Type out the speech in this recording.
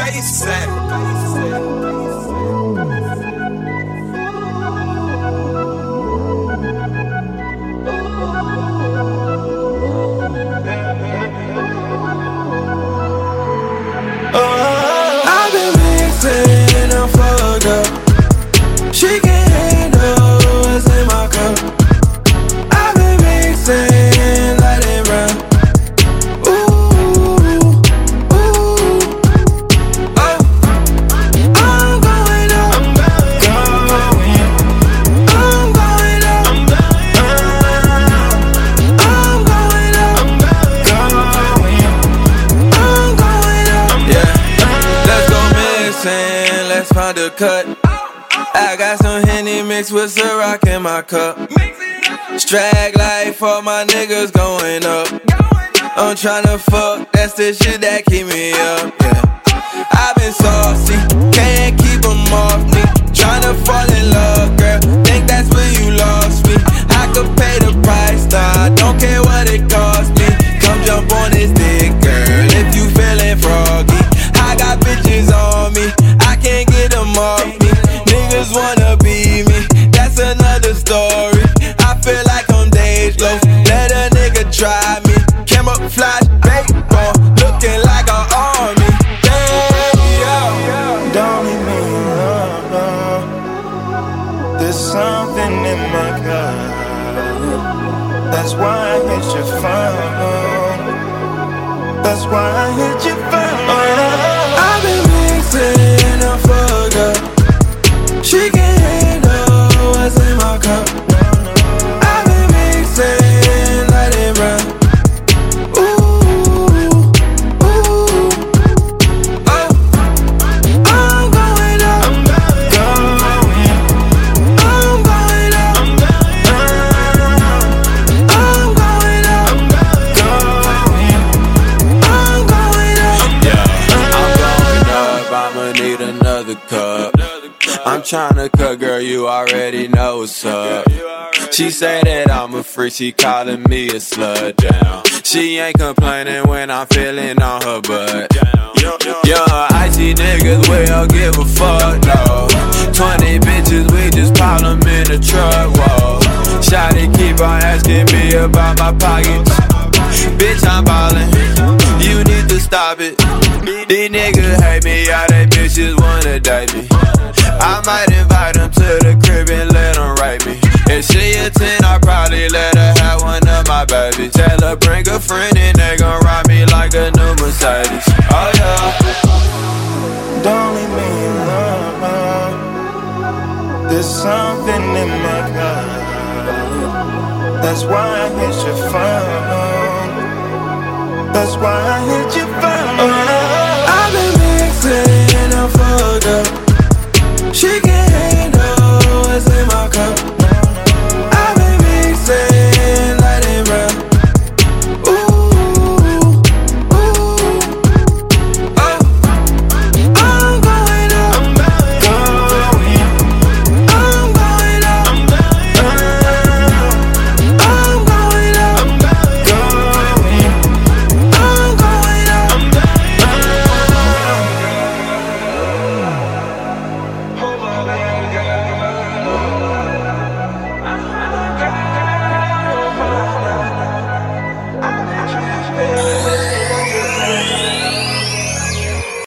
bass at? I've been mixing and fucked up. She can't handle what's in my cup. I've been mixing, let it run. Ooh, ooh, oh. I'm going up. I'm going up. I'm going up. I'm going up. Yeah. Let's go mixing, let's find a cut. I got some Henny mixed with Ciroc in my cup. Strag life for my niggas going up. I'm tryna fuck, that's the shit that keep me up, yeah. I've been saucy, can't keep them off me. Tryna fall in love, girl, think that's where you lost me. I could pay the price, nah, I don't care what it costs me. Come jump on this dick, girl, if you feeling froggy. I got bitches on me, I can't get them off me. Niggas wanna be me, that's another story. I feel like I'm Dej Loaf, let a nigga try me. Camouflage, baseball, looking like an army. Yeah. Don't leave me alone. There's something in my gut. That's why I hit your phone. That's why I hit your phone. I've been mixing and fucked up. She can't handle what's in my cup. I've been mixing, let it run. Ooh, ooh, oh. I'm going up. I'm going up. I'm going up. I'm going up. Yeah, I'm going up, I'ma need another cup. I'm tryna cut, girl, you already know what's up. She say that I'm a freak, she calling me a slut down. She ain't complaining when I'm feeling on her butt. Young icy niggas, we don't give a fuck, no. 20 bitches, we just pile them in the truck, whoa. Shawty keep on asking me about my pockets. Bitch, I'm ballin', you need to stop it. These niggas hate me, all they bitches wanna date me. I might invite them to the crib and let them rape me. If she a 10, I'll probably let her have one of my babies. Tell her bring a friend and they gon' ride me like a new Mercedes. Oh yeah. Don't leave me alone. There's something in my gut. That's why I hit your phone. That's why I hit